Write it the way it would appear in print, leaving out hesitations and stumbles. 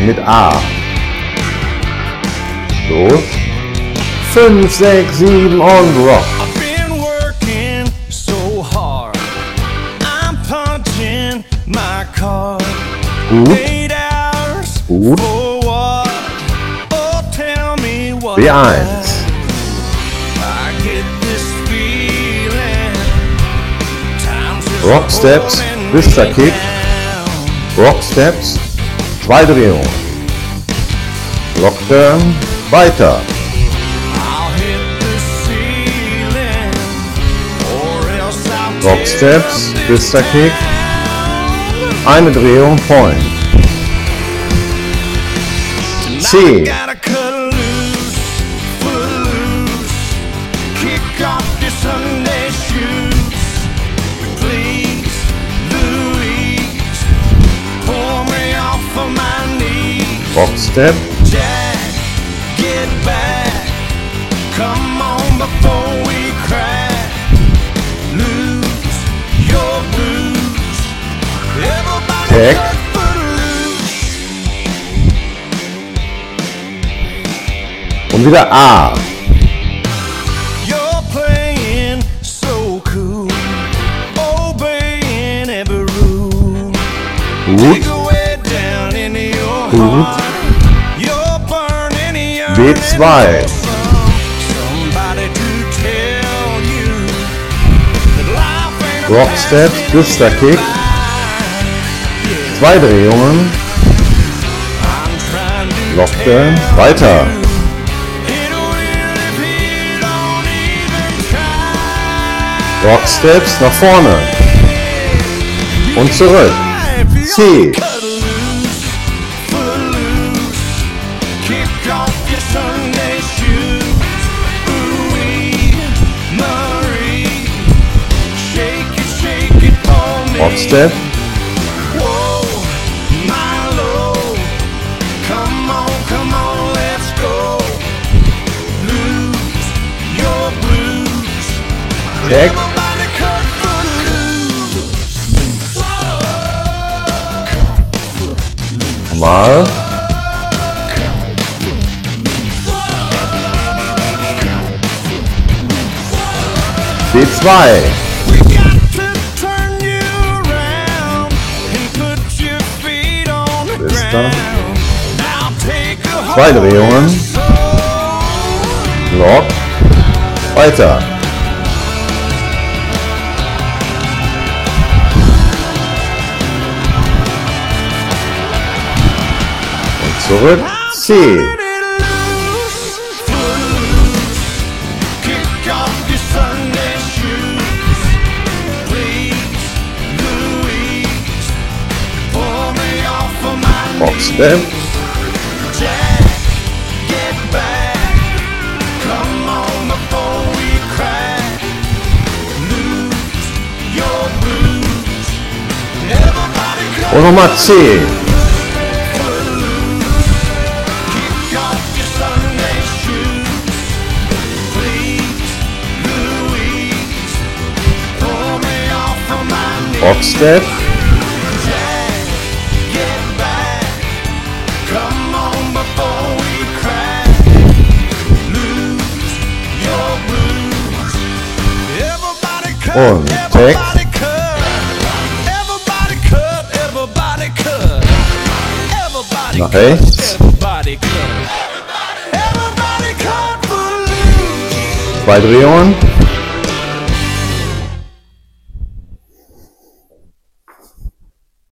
mit A. Los. 5, 6, 7 und Rock. I've been working so hard. I'm punching my card. Gut. 8 hours Gut. for what? Oh, tell me what. B1. I get this feeling. Time's just Rock Steps, holding Twister me Kick. down. Rock Steps, 2 Drehungen. Rock Turn, weiter. I'll hit the ceiling, or else I'll Rock tear Steps, up this Twister Kick, town. eine Drehung, Point. C. Gotta cut loose, footloose, kick off your Sunday shoes. Please, Louise, pull me off of my knees. Rock Step, Jack, get back, come on before we crack. Lose your blues. Everybody Tag. cut footloose. und wieder A. You're playing so cool, obeying every rule. Gut, Take away down into your gut. heart. You're burning your B2. Somebody to tell you that life ain't a Rock Step, Twister Kick, 2 Drehungen. I'm trying to Rock Turn, weiter. It will if you don't even try. Rock Steps nach vorne und zurück. C. Cut loose, footloose, kick off your Sunday shoes. Ooh-wee, Marie, shake it for me. Rock Step, Whoa, my lord, come on, let's go. Lose your blues. Tag, Everybody cut footloose. mal. B2, We got to turn you around and put your feet on the Twister. ground. Now take a 2 Drehungen. soul. Lock, weiter. Und zurück. C. Let it loose, footloose. Kick off your Sunday shoes. Please, Louise, pull me off of my Rock knees. Step, Jack, get back. Come on before we crack. Lose your blues. Everybody come und nochmal C. kick off your Sunday shoes. Please, Louise, pull me off of my knees. Rock Step, Jack, get back. Come on before we crack. Lose your blues. Everybody cut. Und Tag. Everybody cut. Everybody cut. Everybody cut. Everybody Nach cut. rechts. Everybody cut. Everybody cut for loose. 2 Drehungen.